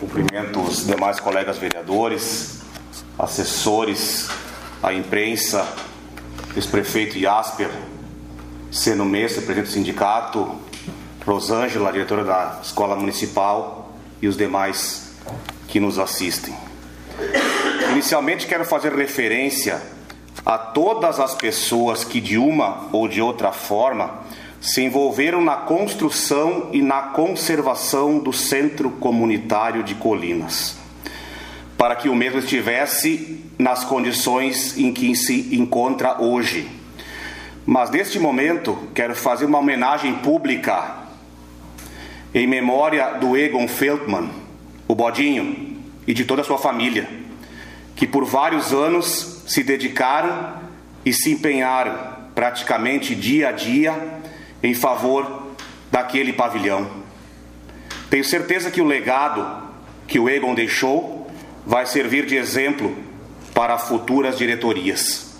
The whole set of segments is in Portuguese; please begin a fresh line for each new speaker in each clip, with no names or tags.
Cumprimento os demais colegas vereadores, assessores, a imprensa, ex-prefeito Jasper, Seno Mestre, presidente do sindicato, Rosângela, diretora da Escola Municipal e os demais que nos assistem. Inicialmente quero fazer referência a todas as pessoas que de uma ou de outra forma se envolveram na construção e na conservação do Centro Comunitário de Colinas, para que o mesmo estivesse nas condições em que se encontra hoje. Mas neste momento quero fazer uma homenagem pública em memória do Egon Feldman, o Bodinho, e de toda a sua família, que por vários anos se dedicaram e se empenharam praticamente dia a dia em favor daquele pavilhão. Tenho certeza que o legado que o Egon deixou vai servir de exemplo para futuras diretorias.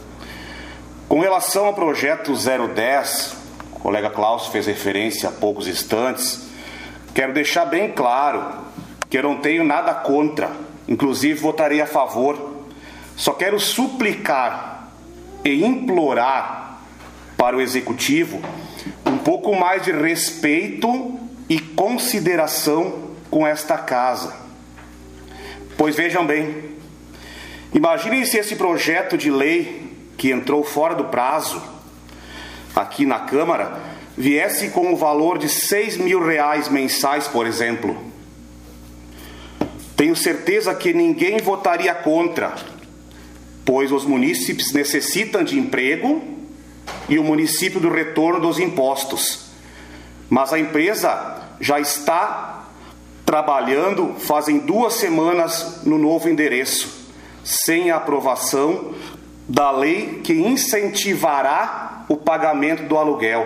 Com relação ao projeto 010, o colega Klaus fez referência há poucos instantes, quero deixar bem claro que eu não tenho nada contra, inclusive votarei a favor. Só quero suplicar e implorar para o Executivo um pouco mais de respeito e consideração com esta casa. Pois vejam bem, imaginem se esse projeto de lei que entrou fora do prazo aqui na Câmara viesse com o valor de R$6.000 mensais, por exemplo. Tenho certeza que ninguém votaria contra, pois os munícipes necessitam de emprego e o município do retorno dos impostos. Mas a empresa já está trabalhando fazem 2 semanas no novo endereço, sem a aprovação da lei que incentivará o pagamento do aluguel.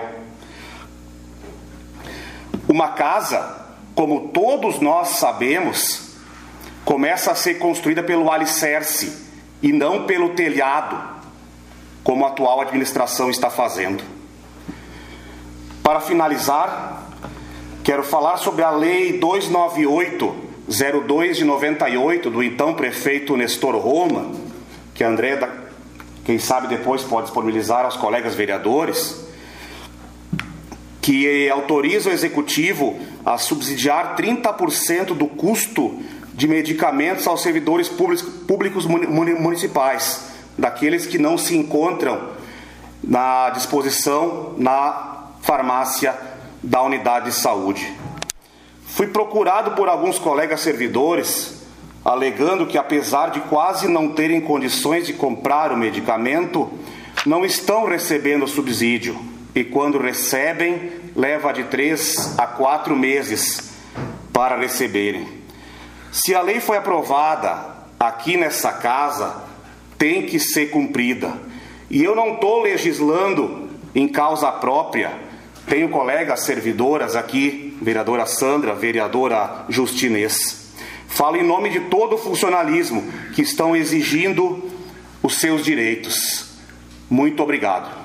Uma casa, como todos nós sabemos, começa a ser construída pelo alicerce e não pelo telhado, como a atual administração está fazendo. Para finalizar, quero falar sobre a Lei 298/02 de 98, do então prefeito Nestor Roma, que a André, quem sabe depois pode disponibilizar aos colegas vereadores, que autoriza o Executivo a subsidiar 30% do custo de medicamentos aos servidores públicos municipais, daqueles que não se encontram na disposição na farmácia da unidade de saúde. Fui procurado por alguns colegas servidores, alegando que apesar de quase não terem condições de comprar o medicamento, não estão recebendo subsídio, e quando recebem, leva de 3 a 4 meses para receberem. Se a lei foi aprovada aqui nessa casa, tem que ser cumprida. E eu não estou legislando em causa própria. Tenho colegas servidoras aqui, vereadora Sandra, vereadora Justinês. Falo em nome de todo o funcionalismo que estão exigindo os seus direitos. Muito obrigado.